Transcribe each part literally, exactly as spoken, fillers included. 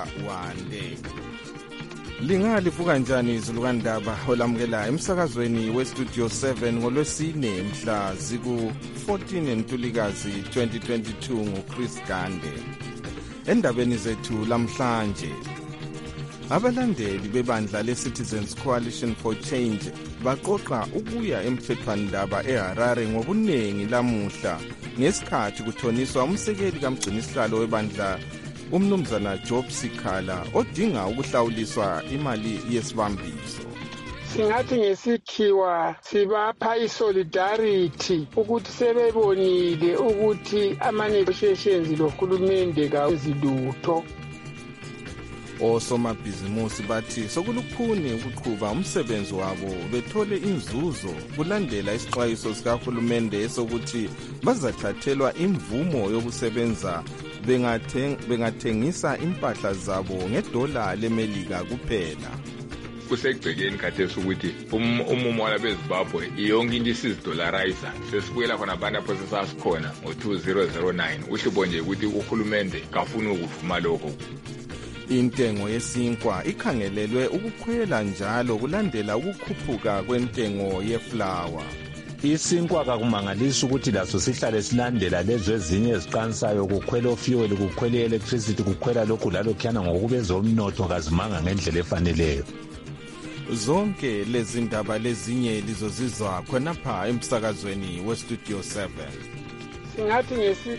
Wande. Lingalivuka kanjani izulu kaNdaba olamukela emsakazweni weStudio seven ngolwesine mhla ziku fourteen Ntulikazi twenty twenty-two nguChris Gande. Endabeni zethu lamhlanje, abalandeli bebandla leCitizens Coalition for Change baqoqa ukuya emthethwandaba eHarare ngobuningi lamuhla ngesikhathi kuthoniswa umsekeli kaMgcinisihlalo webandla umnumzana Job Sikhala odinga ukuhlawuliswa imali yesibambiso. Singathi ngesikhiwa sibapha isolidarity ukuthi sebebonile ukuthi ama-negotiations lohulumende kawezilutho. Osomabhizimusi bathi sokulukhuni ukuqhuba umsebenzi wabo bethole inzuzo kulandela isixwayiso sikahulumende sokuthi bazathathelwa imvumo yokusebenza bengathengisa impahla zabo ngedola lemelika kuphela. Kusekugcekeni khathesi ukuthi umumo walabeZimbabwe yonke into isizidolarizer sesibuyela khona abantu apho sesasikhona ngo-two thousand nine uhlupho nje ukuthi uhulumende kafuni ukuvuma lokho. Intengo yesinkwa ikhangelelwe ukukhwela njalo kulandela ukukhuphuka kwentengo yeflower. Isinkwa kakumangalisa ukuthi laso sihlale silandela lezo ezinye eziqanisayo, kukhwela ofuel, kukhwela electricity, kukhwela lokhu lalokhuyana ngokubeza umnotho kazimanga ngendlela efaneleyo. Zonke lezi ndaba lezinye lizozizwa khonapha emsakazweni weStudio seven. Singathi ngesi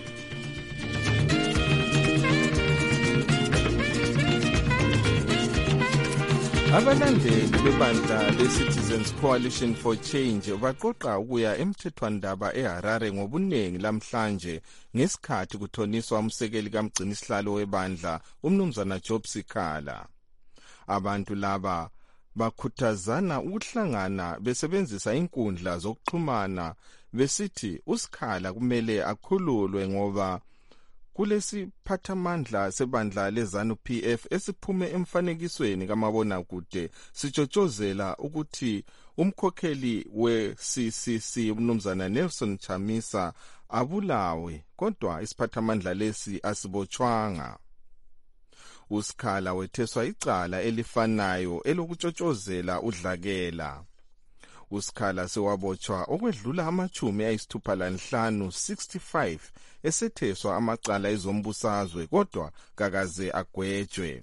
Abalandeli bebandla leCitizens Coalition for Change baqoqa ukuya emthethwandaba eHarare ngobuningi lamhlanje ngesikhathi kuthoniswa umsekeli kaMgcinisihlalo webandla umnumzana Job Sikhala. Abantu laba bakhuthazana ukuhlangana besebenzisa inkundla zokuxhumana besithi uSikhala kumele akhululwe ngoba kulesiphathamandla sebandla leZANU-P F esiphume emfanekisweni kamabonakude sitshotshozela ukuthi umkhokheli we-C C C umnumzana Nelson Chamisa abulawe, kodwa isiphathamandla lesi asibotshwanga. USikhala wetheswa icala elifanayo elokutshotshozela udlakela. USikhala sewabotshwa okwedlula amachumi ayisithupha lanhlanu sixty-five esetheswa amacala ezombusazwe kodwa kakaze agwetshwe.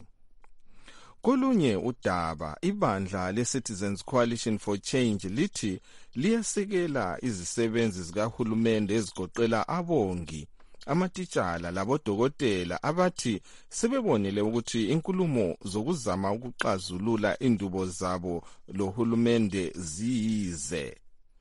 Kolunye udaba, ibandla leCitizens Coalition for Change lithi liyasekela izisebenzi zikahulumende ezigoqela abongi, amatitshala labodokotela abathi sebebonile ukuthi inkulumo zokuzama ukuxazulula indubo zabo lohulumende ziyize.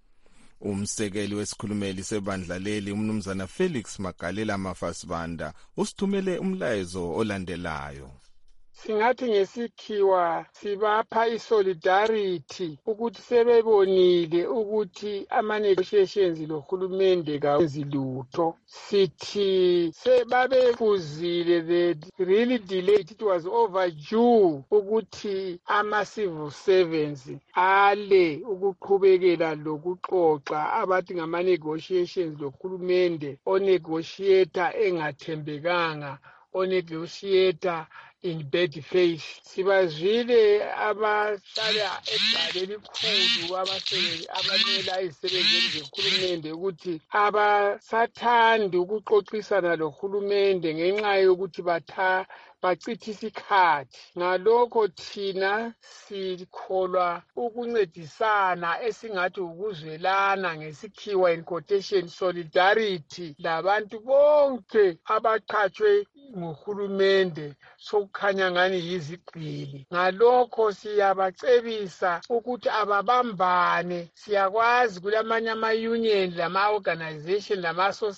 Umsekeli wesikhulumeli sebandla leli umnumzana Felix Magalela Mafasibanda usithumele umlayezo olandelayo. Singathi ngesikhiwa sibapha isolidarity ukuthi sebebonile ukuthi ama-negotiations lohulumende kawezilutho. Sithi sebabefuzile, they really delayed, it was overdue ukuthi ama-civil servants ale ukuqhubekela lokuxoxa abathi ngama-negotiations lohulumende, onegotiator engathembekanga, onegotiator in bad faith. Sibazwile abahlala egcale elikhulu abasebenzi abamela izisebenzi zehulumende ukuthi abasathandi ukuxoxisana lohulumende ngenxa yokuthi batha bachitha isikhathi. Ngalokho thina sikholwa ukuncedisana esingathi ukuzwelana ngesikhiwa in quotation solidarity labantu bonke abaqhatshwe nguhulumende sokukhanya ngani yizigqili. Ngalokho siyabacebisa ukuthi ababambane. Siyakwazi kulamanye ama-union lama-organization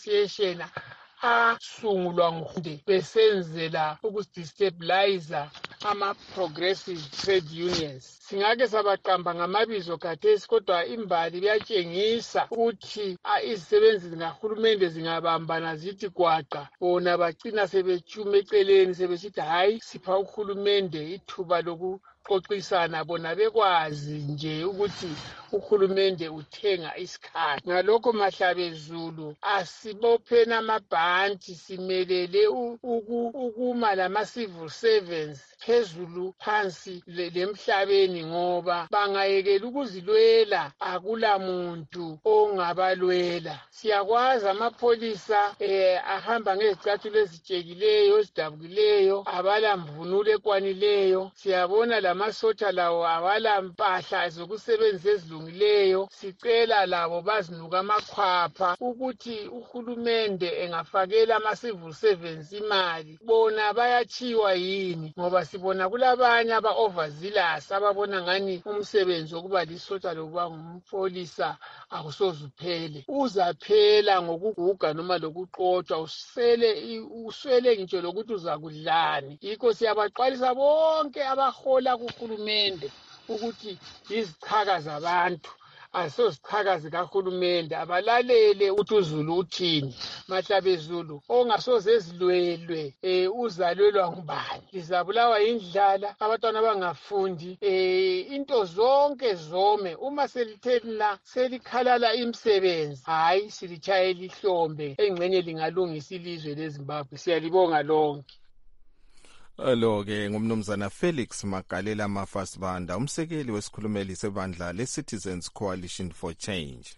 lama-association asungulwa nguhulumende besenzela ukudestabilizer ama-progressive trade unions. Singake sabaqamba ngamabizo khathesi kodwa imbali kuyatshengisa ukuthi izisebenzi zikahulumende zingabambana zithi gwaqa bona bagcina sebetshuma eceleni sebesithi hayi sipha uhulumende ithuba loku xoxisana bona bekwazi nje ukuthi uhulumende uthenga isikhathi. Ngalokho Mahlabezulu asibopheni amabhanti simelele ukuma lama-civil servants phezulu phansi lemhlabeni ngoba bangayekela ukuzilwela akula muntu ongabalwela. Siyakwazi amapholisa eh, ahamba ngezicathulo ezitshekileyo ezidabukileyo abala mvunulo ekwanileyo. Siyabona lamasotsha lawo awala mpahla zokusebenzisa ezilungileyo. Sicela labo bazinuka amakhwapha ukuthi uhulumende engafakela ama-civil servants imali bona bayachiwa yini ngoba sibona kulabanye aba-overzealous ababona ngani umsebenzi wokuba lisotsha lokuba ngumpolisa akusoze uphele. Uzaphela ngokuguga noma lokuqotshwa usele uswele ngitsho lokuthi uzakudlani. Yikho siyabaxwayisa bonke abahola kuhulumende ukuthi izichaka zabantu asozichaka zikahulumende abalalele ukuthi uZulu uthini. Mahlabezulu ongasoze ezilwelwe eh uzalwelwa ngubani? Lizabulawa indlala, abantwana bangafundi, eh into zonke zome. Uma selithela selikhalala imisebenzi hayi silitshayela ihlombe engcenye lingalungisa ilizwe leZimbabwe. Siyalibonga lonke. Lo-ke ngumnumzana Felix Magalela Mafasibanda, umsekeli wesikhulumeli sebandla le-Citizens Coalition for Change.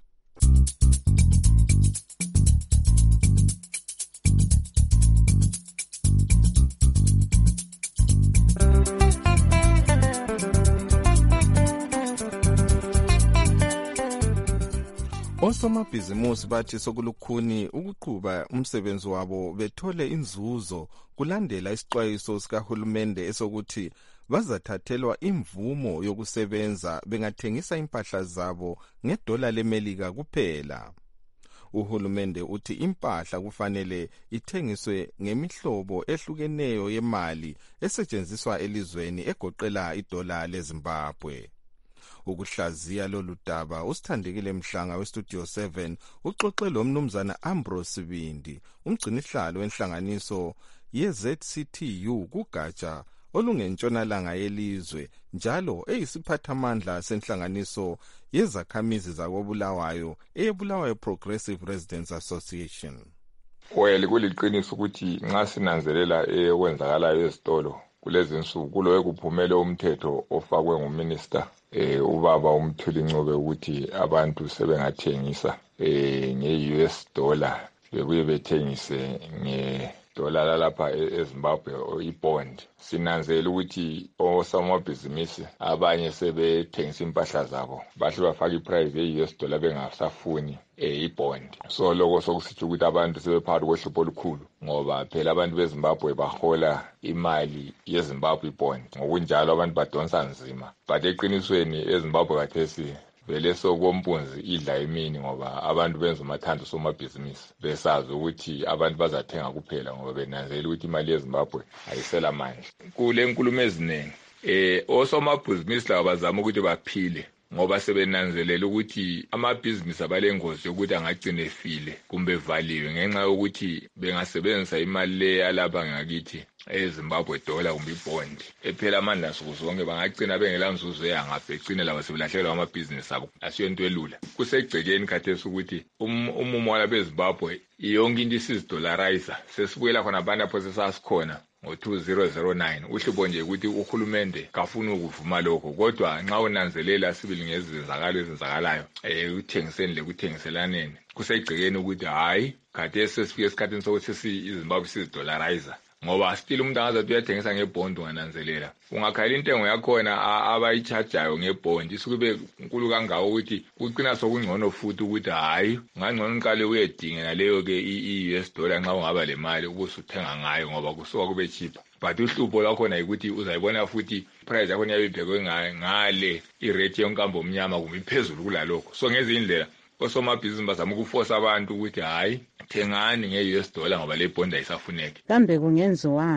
Osomabhizimusi bathi sokulukhuni ukuqhuba umsebenzi wabo bethole inzuzo kulandela isixwayiso sikahulumende esokuthi bazathathelwa imvumo yokusebenza bengathengisa impahla zabo ngedola leMelika kuphela. Uhulumende uthi impahla kufanele ithengiswe ngemihlobo ehlukeneyo yemali esetshenziswa elizweni egoqela idola leZimbabwe. Ukuhlaziya lolu daba usithandekile Mhlanga westudio seven uxoxe lo mnumzana Ambrose Sibindi, umgcinihlalo wenhlanganiso ye-Z C T U kugatsha olungentshonalanga yelizwe njalo eyisiphathamandla senhlanganiso yezakhamizi zakobulawayo eyebulawayo Progressive Residents Association. Well, kuliqiniso ukuthi nxa sinanzelela ekwenzakalayo ezitolo kulezi nsuku kulowe kuphumele umthetho ofakwe nguminister eh ubaba uMthuli Ncube ukuthi abantu sebengathengisa eh nge-U S dollar bebuye bethengise nge dollar lapha eZimbabwe ibond. Sinanzela ukuthi osomabhizinisi abanye sebethengisa impahla zabo bahle bafaka iprice ye-U S dollar bengasafuni eh ibond. So lokho sokusithi ukuthi abantu sebephakathi kwehlupho olukhulu ngoba phela abantu beZimbabwe bahola imali yeZimbabwe bond. Ngokunjalo abantu badonsa nzima. But eqinisweni eZimbabwe kathesi vele sokompunzi idla emini ngoba abantu benza umathando somabhizinisi besazi ukuthi abantu bazathenga kuphela ngoba benanzela ukuthi imali yeZimbabwe ayisela manje. Kule nkulumo eziningi eh osomabhizinisi laba bazama ukuthi baphile ngoba sebenanzelela ukuthi amabhizinisi abalengozi ukuthi angagcina efile kumbe evaliwe ngenxa yokuthi bengasebenzisa imali le yalapha ngakithi eZimbabwe dollar kumbe ibond ephela amandla nsuku zonke bangagcina bengela nzuzo yangapha egcina laba sebelahlekelwa amabhizinisi abo. Asiyonto elula. Kusegcekeni khathesi ukuthi umumo wala beZimbabwe yonke into isizidollarizer sesibuyela khona abantu apho sesasikhona ngo two thousand nine. Uhlupho nje ukuthi uhulumende kafuna ukuvuma lokho kodwa nxa unanzelela sibili ngezizakalo ezenzakalayo eh uthengiseni le kuthengiselaneni kusegcekeni ukuthi hayi khathesi sesifike esikhathini sokuthi iZimbabwe sizidollarizer ngoba still umuntu angazathi uyathengisa ngebond ungananzelela ungakhala intengo yakhona abayichajayo ngebond isukube nkulu kangaka ukuthi kuqina sokungcono futhi ukuthi hayi ngangcono niqale uyedingela leyo ke i-U S dollar nxa ungaba le mali ubusuthenga ngayo ngoba kusuka kube cheaper. But uhlupho lakhona ukuthi uzayibona futhi price yakhona yabiphekwe ngale irate yonkambo omnyama kumbe iphezulu kulalokho. So ngezi indlela osomabhizinisi bazama ukuforce abantu ukuthi hayi thengani nge-U S dollar ngoba le bond ayisafuneki. Kambe kungenziwani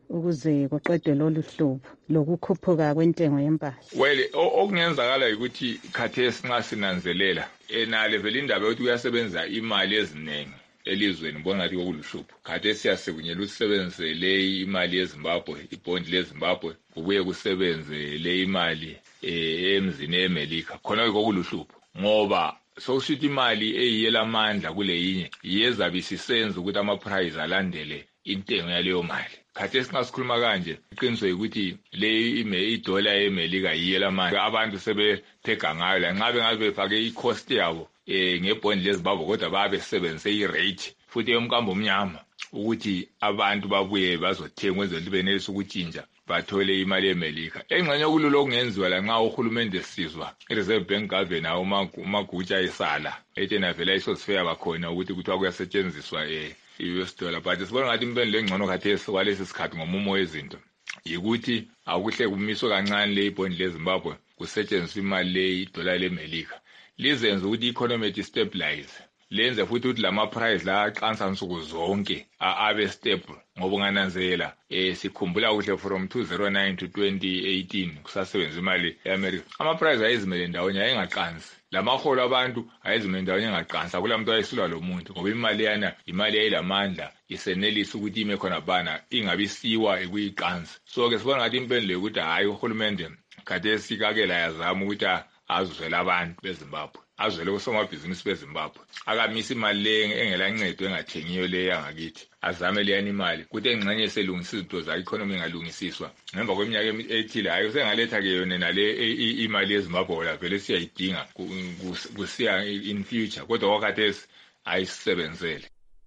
ukuze kuqedwe lolu hlobo lokukhuphuka kwentengo yempahla? Well, okungenzakala ukuthi khathesi nxa sinanzelela enale vele indaba yokuthi kuyasebenza imali eziningi elizweni ngibona ngathi kokuluhlupho. Khathesi siyasebunyela usebenzise le imali yeZimbabwe, ibhondi leZimbabwe, kubuye kusebenze le imali emzini eMelika. Khona kokuluhlupho ngoba sokushithi imali eyiyelamandla kule yinye iyezabe isisenza ukuthi ama-price alandele intengo yaleyo mali. Khathesi nxa sikhuluma kanje iqiniso ukuthi le ime idola eMelika yiyelamandla abantu sebethega ngayo la nxa bengabe befake i-cost yabo eh ngebhondi leZimbabwe kodwa babe sebenzise i-rate futhi yomkambo omnyama ukuthi abantu babuye bazothenga kwenzela ukuthi benelise ukutshintsha bathole imali eMelika. Engxenye kulolo kungenziwa la nxa uhulumende sizwa i-Reserve Bank Governor uMagutsha esala etshena vele isosifeya bakhona ukuthi kuthiwa kuyasetshenziswa eh i-U S dollar. But sibona ngathi impendulo engcono khathesi kwalesi sikhathi ngomumo wezinto yikuthi akuhle kumiswe kancane le ibhondi leZimbabwe kusetshenziswa imali le idola leMelika lizenze ukuthi i-economy stabilize lenze futhi ukuthi lama price la aqansa nsuku zonke abe stable ngoba ungananzela eh sikhumbula kuhle from two thousand nine to twenty eighteen kusasebenza imali eAmerica ama price ayizimele ndawonye ayengaqansi lamaholo abantu ayizimele ndawonye engaqansa kulamuntu ayesilwa lo muntu ngoba imali yana imali yayilamandla isenelisa ukuthi ime khona bana ingabisiwa ekuyiqansi. So ke sibona ngathi impendulo ukuthi hayi uhulumende khathesi kakela yazama ukuthi azwele abantu beZimbabwe azwele usomabhizinisi beZimbabwe akamisa imali le engelancedo engathengiyo le yangakithi azame le yani imali kuthi engxenye selungisa izinto za economy engalungisiswa ngemva kweminyaka ethile hayi usengaletha ke yona nale imali yeZimbabwe la vele siyayidinga kusiya in future kodwa wakhathesi ayisebenzele.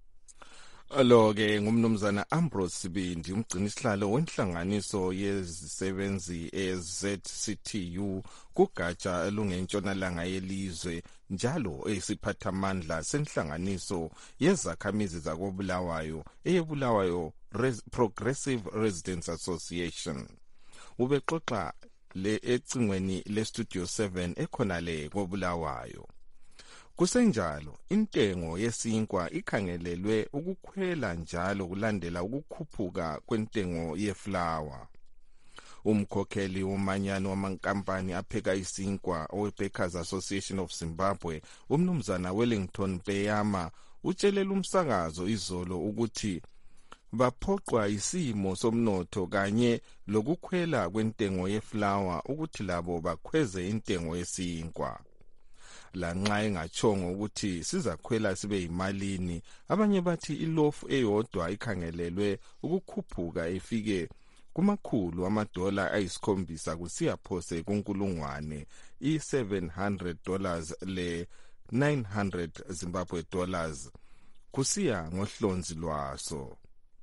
Alo-ke ngumnumzana Ambrose Sibindi umgcini isihlalo wenhlanganiso yezisebenzi e-Z C T U kugatsha elungentshonalanga yelizwe njalo esiphathamandla senhlanganiso yezakhamizi zakobulawayo eyebulawayo Res- Progressive Residents Association. Ubexoxa le ecingweni le-Studio seven ekhonale kobulawayo. Kusenjalo intengo yesinkwa ikhangelelwe ukukhwela njalo kulandela ukukhuphuka kwentengo yeflour. Umkhokheli womanyano wamankampani apheka isinkwa owe-Bakers Association of Zimbabwe umnumzana Wellington Peyama utshelela umsakazo izolo ukuthi baphoqwa isimo somnotho kanye lokukhwela kwentengo yeflour ukuthi labo bakhweze intengo yesinkwa. Lanxa engachongo ukuthi sizakhwela sibe yimalini abanye bathi ilofu eyodwa ikhangelelwe ukukhuphuka efike kumakhulu amadola ayisikhombisa kusiya phose kunkulungwane i-seven hundred dollars le nine hundred Zimbabwe dollars kusiya ngohlonzi lwaso.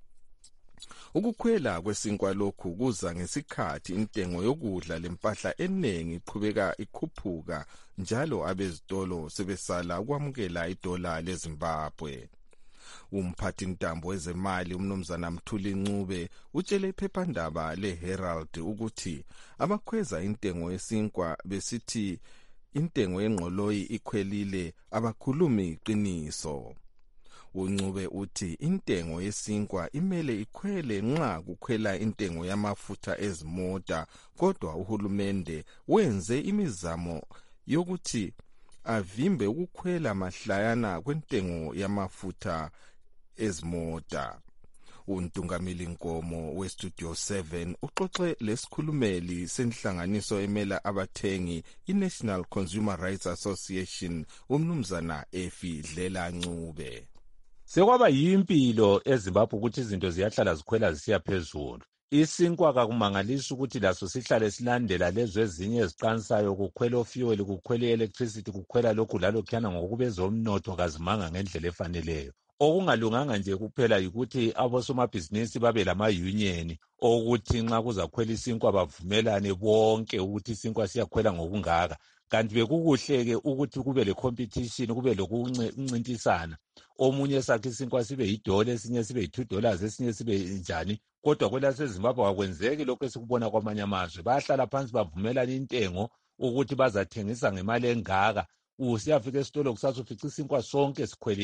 Ukukhwela kwesinkwa lokhu kuza ngesikhathi intengo yokudla lempahla eningi iqhubeka ikhuphuka njalo abezitolo sebesala ukwamukela idola leZimbabwe. Umphathi ntambo wezemali umnumzana Mthuli Ncube utshele iphephandaba leHerald ukuthi abakhweza intengo yesinkwa besithi intengo yengqoloyi ikhwelile abakhulumi iqiniso. Uncube uthi intengo yesinkwa imele ikhwele nxa kukhwela intengo yamafutha ezimota kodwa uhulumende wenze imizamo yokuthi avimbe ukukhwela mahlayana kwentengo yamafutha ezimota. Untungameli Nkomo we-Studio seven uxoxe lesikhulumeli senhlanganiso emela abathengi i-National Consumer Rights Association umnumzana Efi Dlela Ncube. Sekwaba yimpilo eZimbabwe ukuthi izinto ziyahlala zikhwela zisiya phezulu. Isinkwa kakumangalisa ukuthi laso sihlale silandela lezo ezinye eziqansayo kukhwela ofuel kukhwela electricity kukhwela lokhu lalokhuyana ngokubeza umnotho kazimanga ngendlela efaneleyo. Okungalunganga nje kuphela yikuthi abosomabhizinisi babe lama-union okuthi nxa kuzakhwela isinkwa bavumelane bonke ukuthi isinkwa siyakhwela ngokungaka. Kanti bekukuhle-ke ukuthi kube le-competition kube lokuncintisana. Omunye sakhe isinkwa sibe yidola esinye sibe yi-two dollars esinye sibe njani. Kodwa kwelaseZimbabwe akwenzeki lokho esikubona kwamanye amazwe. Bayahlala phansi bavumelana intengo ukuthi bazathengisa ngemali engaka. Usiyafika esitolo kusasa ufica isinkwa sonke sikhwelile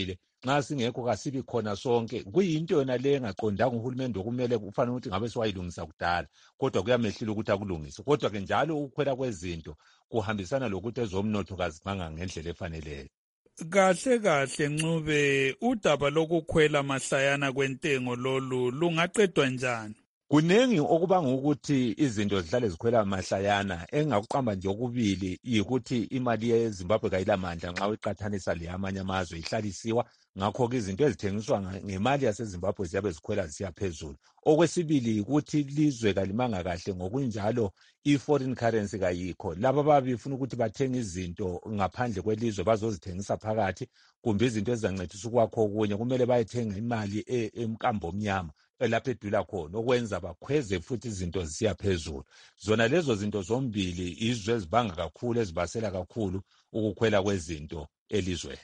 nxa singekho kasibi khona sonke. Kuyinto yona le engaqondanga uhulumende okumele kufanele ukuthi ngabe siwayilungisa kudala, kodwa kuyamehlula ukuthi akulungise. Kodwa ke njalo ukukhwela kwezinto kuhambisana lokuthi ezomnotho kazimanga ngendlela efaneleyo. Kahle kahle Ncube, udaba lokukhwela mahlayana kwentengo lolu lungaqedwa njani? Kunengi okubanga ukuthi izinto zihlale zikhwela mahlayana. Engakuqamba nje okubili yikuthi imali yeZimbabwe kayilamandla nxa uyiqathanisa leyamanye amazwe ihlalisiwa, ngakho-ke izinto ezithengiswa ngemali yaseZimbabwe ziyabe zikhwela zisiya phezulu. Okwesibili yikuthi ilizwe kalimanga kahle, ngokunjalo i-foreign currency kayikho. Laba babefuna ukuthi bathenge izinto ngaphandle kwelizwe bazozithengisa phakathi, kumbe izinto ezizancedisa ukwakho okunye kumele bayethenga imali emkambo omnyama elapha edula khona, okwenza bakhweze futhi izinto zisiya phezulu. Zona lezo zinto zombili izwe ezibanga kakhulu, ezibasela kakhulu ukukhwela kwezinto elizweni.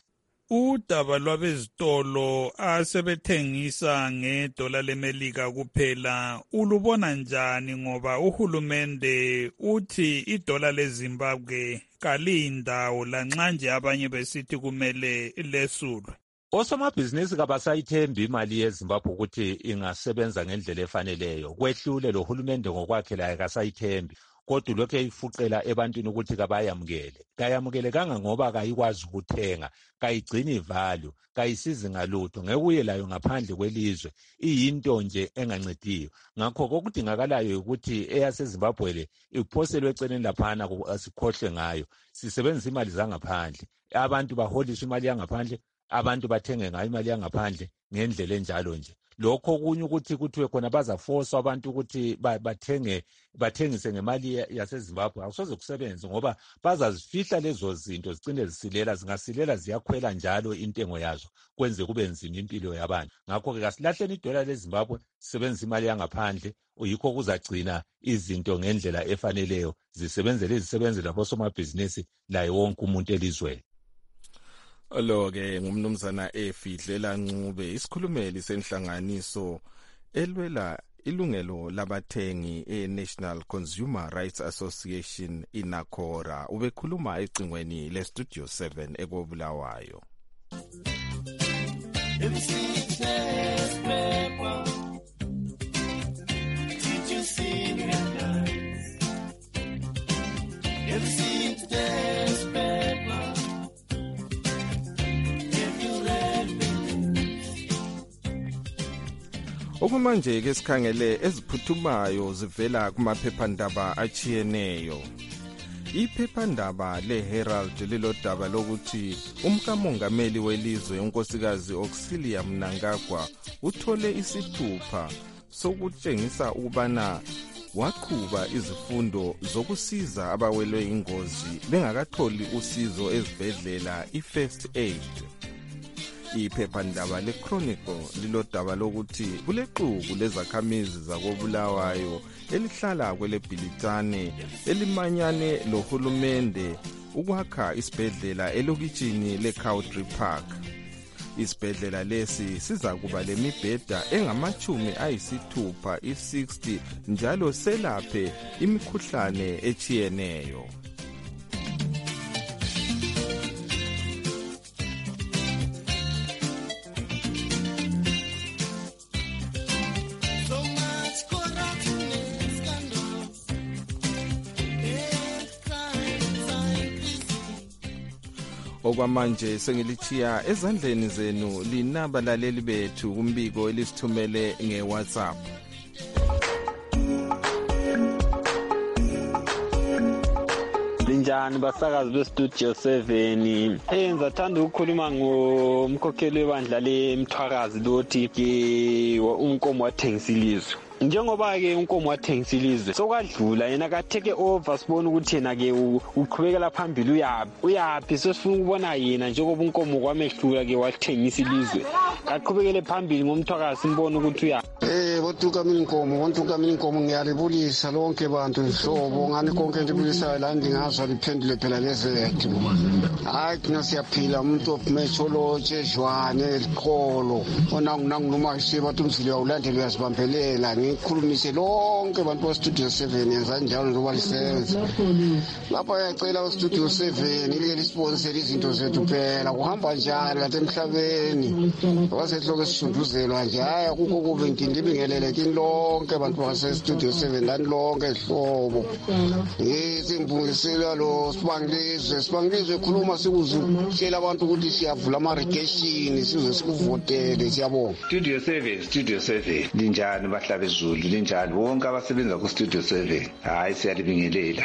Udaba lwabezitolo asebethengisa ngedola lemelika kuphela ulubona njani, ngoba uhulumende uthi idola leZimbabwe kalindawo lanxa nje abanye besithi kumele lesulwe? Osomabhizinisi kabasayithembi imali yeZimbabwe ukuthi ingasebenza ngendlela efaneleyo. Kwehlule lo hulumende ngokwakhe laye kasayithembi, kodwa lokhu eyifuqela ebantwini ukuthi kabayamukele. Kayamukele kanga ngoba kayikwazi ukuthenga, kayigcini ivalue, kayisizi ngalutho, ngekuye layo ngaphandle kwelizwe, iyinto nje engancediyo. Ngakho kokudingakalayo ukuthi eyaseZimbabwe le iphoselwe eceleni laphana asikhohlwe ngayo. Sisebenzisa imali zangaphandle, abantu baholiswe imali yangaphandle, abantu bathenge ngayo imali yangaphandle ngendlela enjalo nje. Lokho kunye ukuthi kuthiwe khona bazaforce abantu ukuthi bathenge bathengise ngemali yaseZimbabwe akusoze kusebenze, ngoba bazazifihla lezo zinto zicine zisilela, zingasilela ziyakhwela njalo intengo yazo, kwenze kube nzima impilo yabantu. Ngakho-ke kasilahleni idola leZimbabwe, sisebenzisa imali yangaphandle, yikho kuzagcina izinto ngendlela efaneleyo, zisebenzele izisebenzi labosomabhizinisi laye wonke umuntu elizweni. Lo-ke ngumnumzana Efidlela Ncube, isikhulumeli senhlanganiso elwela ilungelo labathengi e-National Consumer Rights Association iNACORA. Ubekhuluma ecingweni le-Studio seven ekobulawayo. Okumanje ke sikhangele eziphuthumayo zivela kumaphephandaba achiyeneyo. Iphephandaba leHerald lilodaba lokuthi umkamongameli welizwe unkosikazi Auxilia Mnangagwa uthole isithupha sokutshengisa ukubana waqhuba izifundo zokusiza abawelwe ingozi bengakatholi usizo ezibhedlela i-first aid. Iphephandaba leChronicle lilodaba lokuthi kuleqhubu lezakhamizi zakobulawayo elihlala kweleBhilitane elimanyane lohulumende ukwakha isibhedlela elokitshini leCowdry Park. Isibhedlela lesi sizakuba lemibheda engamachumi ayisithupha i-sixty njalo selaphe imikhuhlane echiyeneyo. Okwamanje sengilichiya ezandleni zenu linaba laleli bethu kumbiko elisithumele ngeWhatsApp. Linjani basakazi beStudio seven. Eh ngizathanda ukukhuluma ngomkhokheli webandla leMthwakazi lothi ke unkomo wathengisa ilizwe. Njengoba ke unkomo wathengisa ilizwe sokwadlula yena ka take over, sibona ukuthi yena ke uqhubekela phambili uyapi uyapi sesifuna ukubona yena njengoba unkomo kwamehlula ke wathengisa ilizwe aqhubekele phambili ngomthwakazi simbona ukuthi uyapi. Eh ngotuka mina inkomo ngotuka mina inkomo ngiyalibulisa lonke bantu ihlobo ngani konke ndibulisayo la ndingazwa liphendule phela lezethu hayi thina siyaphila umuntu opmecholoje ejwane likholo onangunangu noma isiba tumzile awulandela uyazibambelela ngikhulumise lonke abantu ba Studio seven yenza njalo njengoba lisenza lapha yacela u Studio seven ilike lisponsor izinto zethu phela kuhamba njani kade emhlabeni wasehloko esishunduzelwa nje haya kuko kube ngindibingelele kini lonke abantu base Studio seven lani lonke ihlobo yesimbungisela lo Sibangilizwe Sibangilizwe khuluma sikuzihlela abantu ukuthi siyavula ama registration size sikuvotele siyabonga. Studio seven Studio seven linjani bahlaba ezulu linjani wonke abasebenza ku Studio seven hayi siyalibingelela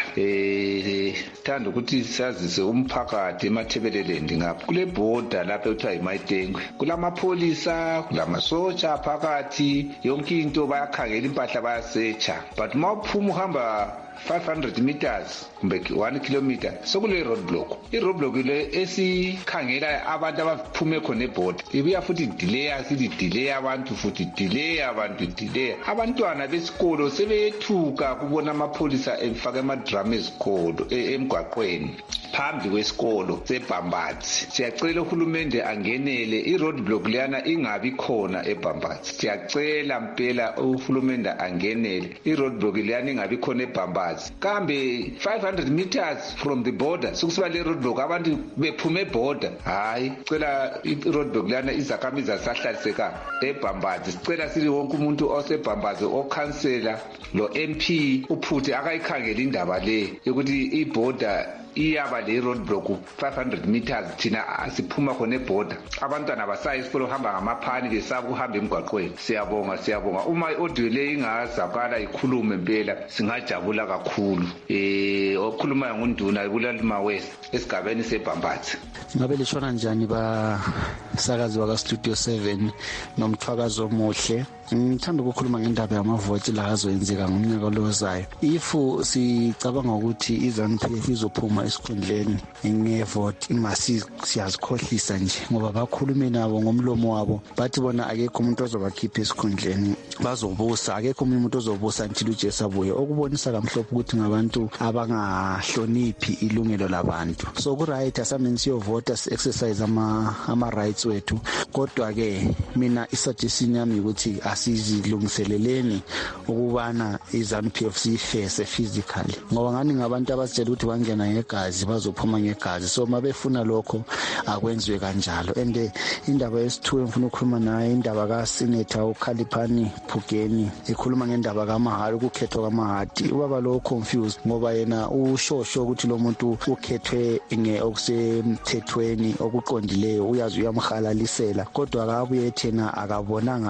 eh thanda ukuthi sazise umphakathi emathebeleleni ngapha kule border lapha uthiwa iMaitengwe kulamapholisa kulamasotsha phakathi yonke into bayakhangela impahla bayasearcha but mawuphuma uhamba five hundred meters kumbe one kilometer sokule roadblock i roadblock le esikhangela abantu abaphume khona eborder ibuya futhi delay asithi delay abantu futhi delay abantu delay abantwana besikolo sebethuka kubona amapholisa efaka amadrum esikolo emgwaqweni phambi kwesikolo seBhambathi siyacela uhulumende angenele i roadblock leyana ingabi khona eBhambathi siyacela impela uhulumende angenele i roadblock leyana ingabi khona eBhambathi kambe five hundred meters from the border sokusiba le roadblock abantu bephume eborder hayi cela i roadblock lana izakhamizi sahlaliseka eBhambathi sicela sili wonke umuntu oseBhambathi okhansela lo M P uphuthe akayikhangela indaba le ukuthi i border iyaba le roadblock five hundred meters thina asiphuma khona eborder abantwana abasayi isikolo hamba ngamaphani besaba ukuhamba emgwaqweni siyabonga siyabonga uma audio le ingazakala ikhulume impela singajabula kakhulu eh okhuluma ngunduna ebulalima west esigabeni seBhambathi. Ngabe lishona njani ba sakazi waka Studio seven nomthwakazo omuhle ngithanda ukukhuluma ngendaba yamavoti la azoyenzeka ngomnyaka lozayo ifu sicabanga ukuthi iZANU P F izophuma esikhundleni ngevoti imasi siyazikhohlisa nje ngoba bakhulume nabo ngomlomo wabo bathi bona akekho umuntu ozobakhipha esikhundleni bazobusa akekho umuntu ozobusa until uJesu abuye okubonisa kamhlophe ukuthi ngabantu abangahloniphi ilungelo labantu so ku right asameni siyovota si exercise ama ama rights wethu kodwa ke mina isuggestion yami ukuthi asizilungiseleleni ukubana iZANU P F sifese physically ngoba ngani ngabantu abasitshela ukuthi bangena ngegazi bazophuma ngegazi so mabefuna lokho akwenziwe kanjalo and indaba yesithuwe ngifuna ukukhuluma naye indaba ka Senator uKhaliphani Phugeni ekhuluma ngendaba kaMahari ukukhethwa kaMahadi ubaba lo confused ngoba yena ushosho ukuthi lo muntu ukhethwe nge okusemthethweni okuqondileyo uyazi uyamhalalisela kodwa akabuye thena akabonanga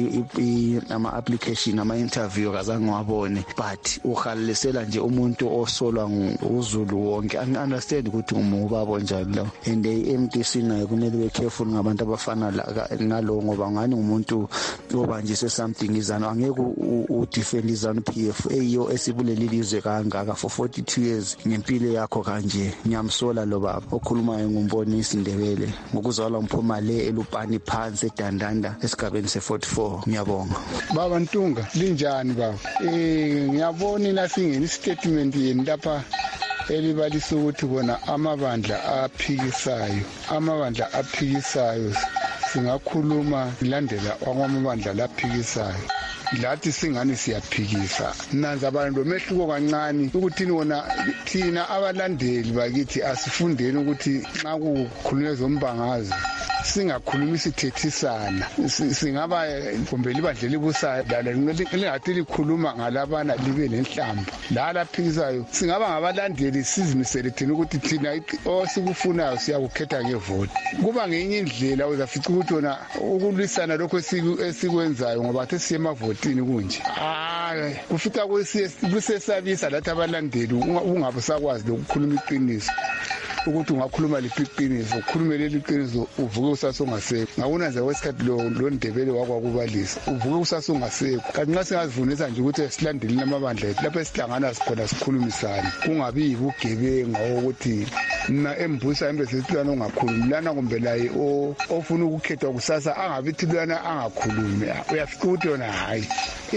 ama application ama interview kazange wabone but uhalalisela nje umuntu osolwa nguzulu wonke I understand ukuthi umubabo njalo lo and M D C nayo kumele be careful ngabantu abafana nalo ngoba ngani umuntu obanjise something iZANU angeke u defend iZANU P F eyo esibulelile izwe kangaka for forty-two years ngempilo yakho kanje nyamsola lo baba okhulumayo ngumbonisi Ndebele ngokuzalwa mphuma le elupani phansi eDandanda esigabeni se forty-four ngiyabonga baba Ntunga linjani baba eh ngiyabona nasingeni statement yeni lapha elibalisa ukuthi bona amabandla aphikisayo amabandla aphikisayo singakhuluma ilandela kwamabandla laphikisayo lathi singani siyaphikisa nanza abantu mehluko kancane ukuthi wona thina abalandeli bakithi asifundeni ukuthi nxa kukhulunywa zombangazo singakhulumi sithethisana singaba kumbe libandle libusayo dala lingathi likhuluma ngalabana libe nenhlamba la laphikisayo singaba ngabalandeli sizimisele thina ukuthi thina osikufunayo siyakukhetha ngevoti kuba ngenye indlela uzafica ukuthi wona ukulwisana lokho esikwenzayo ngoba the siyemavotini kunje hayi kufika kusesabisa lathi abalandeli ungabe sakwazi lokukhuluma iqiniso ukuthi ungakhuluma liqiniso ukhulume leli qiniso uvuke usasongasekho ngakuna nje wesikhathi lo lo Ndebele wakwakubalisa uvuke usasongasekho kanti nxa singazivunisa nje ukuthi silandeleni amabandla ethu lapho esihlangana sikhona sikhulumisana kungabi yibugebenga ukuthi mina embusa embe sesithulana ongakhulumi lana kumbe laye ofuna ukukhethwa kusasa angabithi lana angakhulumi uyafika ukuthi yona hayi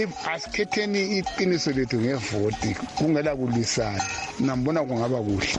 asikhetheni iqiniso lethu ngevoti kungela kulwisana nambona kungaba kuhle.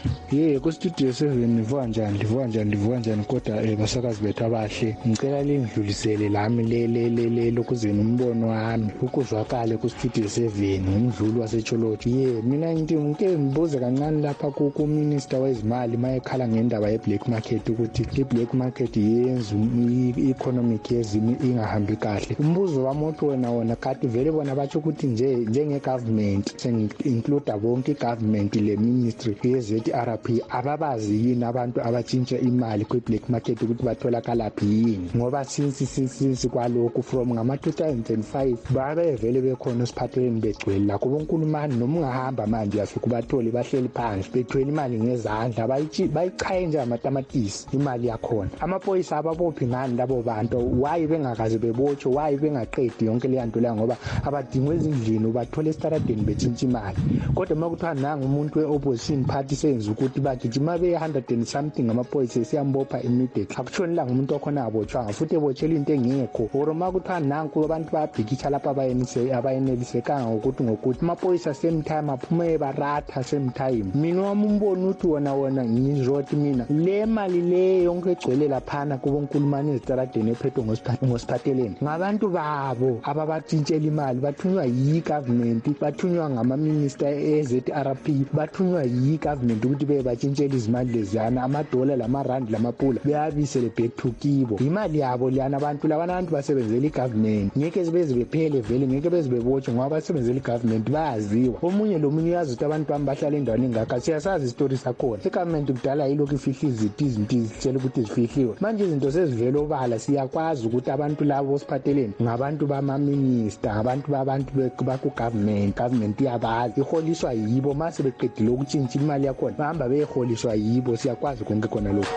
Ye ku studio seven nivuka njani livuka njani livuka njani kodwa basakazi bethu abahle ngicela lingidlulisele lami le le le lokuzeni umbono wami ukuzwakala ku studio seven ngumdluli wasechology. Ye mina ngike ngibuze kancane lapha ku minister wezimali mayekhala ngendaba ye black market ukuthi i black market yenza i-economic yezimi ingahambi kahle. Umbuzo wami othi wena wona kati vele bona bathi ukuthi nje njenge government include bonke government le ministry ye-Z R P ababazi yini abantu abatshintsha imali kwi black market ukuthi bathola kalaphi yini ngoba since since kwalokhu from ngama two thousand five babe vele bekhona siphatheleni begcwele la kubo nkulunkulu noma ungahamba manje yafika ubathole bahleli phansi bethwele imali ngezandla bayichaye nje amatamatisi imali yakhona. Amaphoyisa ababophi ngani labo bantu why bengakaze bebotshwe why bengaqedi yonke le nto la ngoba abadingwe ezindlini ubathole estaradeni betshintsha imali kodwa makuthiwa nanga umuntu we-opposition party senza ukuthi bagijima be one hundred and something amaphoyisa siyambopha immediately akutshoni la ngumuntu okhona abotshwanga futhi ebotshela into engekho or makuthiwa nanku abantu bayabhikisha lapha abayenelisekanga ukuthi ngokuthi amaphoyisa same time aphume baratha same time. Mina wami umbono uthi wona wona ngizoti mina le mali le yonke egcwele laphana kubo nkulunkulu ezitaradeni ephethwe ngosiphatheleni ngabantu babo ababatshintshela imali bathunywa yi-government bathunywa ngama-minister e-Z R P bathunywa yi-government ukuthi beye batshintshela izimali leziyana amadola lamarandi lamapula beyabisele back to kibo imali yabo liyana abantu labana abantu basebenzela i-government ngeke zibeze bephele vele ngeke beze bebotshwe ngoba basebenzela i-government bayaziwa. Omunye lomunye uyazi ukuthi abantu bami bahlala endaweni engaka siyasazi isitori sakhona i-government kudala yilokhu ifihla izinto izinto izitshela ukuthi zifihliwe manje izinto sezivele obala siyakwazi ukuthi abantu labo osiphatheleni ngabantu bama-minister abantu babantu baku-government government yabazi iholiswa yibo mase beqedile ukutshintsha imali yakhona bahamba beyeholiswa yibo siyakwazi konke khona lokho.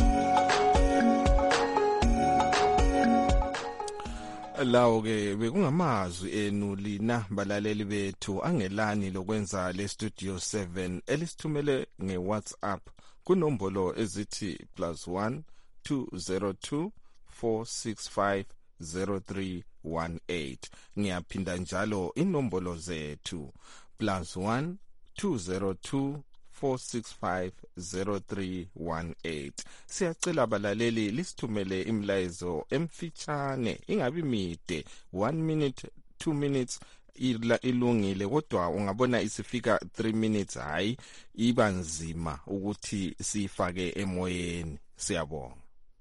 Lawo ke bekungamazwi enu lina balaleli bethu angelani lokwenza le studio seven elisithumele ngeWhatsApp kunombolo ezithi plus one two zero two four six five zero three one eight. Ngiyaphinda njalo inombolo zethu plus one two zero two four six five zero three one eight. Siyacela balaleli lisithumele imlayezo emfitshane ingabi mide one minute two minutes ila ilungile kodwa ungabona isifika three minutes hayi iba nzima ukuthi sifake emoyeni. Siyabonga.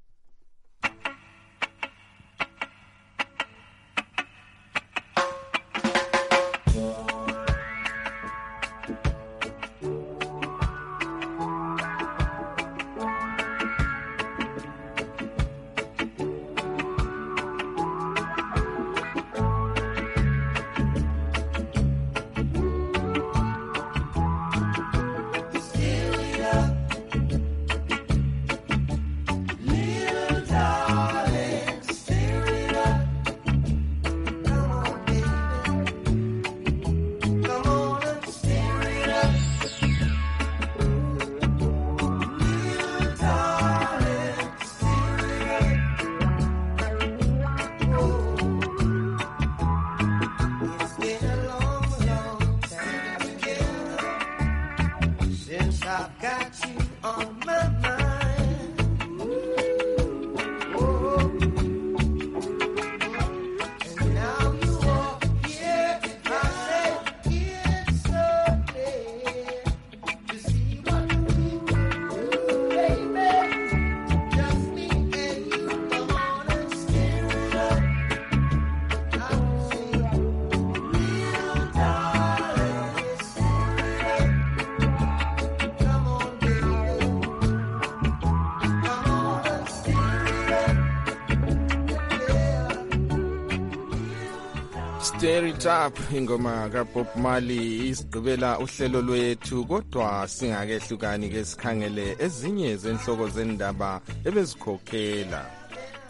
Stir It Up ingoma kaBob Marley isigqibela uhlelo lwethu kodwa singakehlukani ke sikhangele ezinye zenhloko zendaba ebezikhokhela.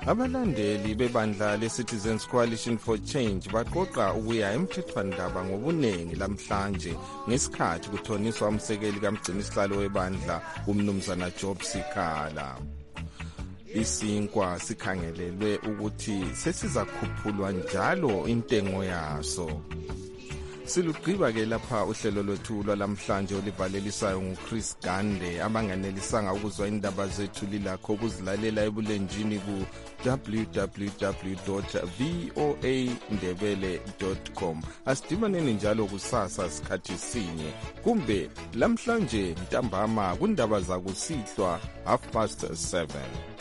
Abalandeli bebandla le-Citizens Coalition for Change baqoqa ukuya emthethwandaba ngobuningi lamhlanje ngesikhathi kuthoniswa umsekeli kamgcinisihlalo webandla umnumzana Job Sikhala. Isinkwa sikhangelelwe ukuthi sesizakhuphulwa njalo intengo yaso. Silugqiba ke lapha uhlelo lwethu lwalamhlanje olivalelisayo nguChris Gande. Abanganelisanga ukuzwa indaba zethu lilakho ukuzilalela ebulenjini ku w w w dot v o a ndebele dot com. Asidibaneni njalo kusasa sikhathi sinye kumbe lamhlanje ntambama kundaba zakusihlwa half past seven.